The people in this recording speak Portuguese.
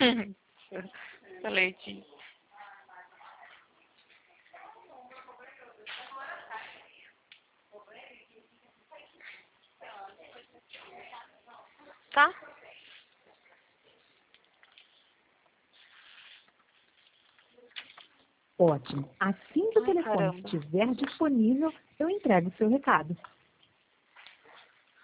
Leite. Tá? Ótimo. Assim que o telefone Caramba. estiver disponível, eu entrego o seu recado.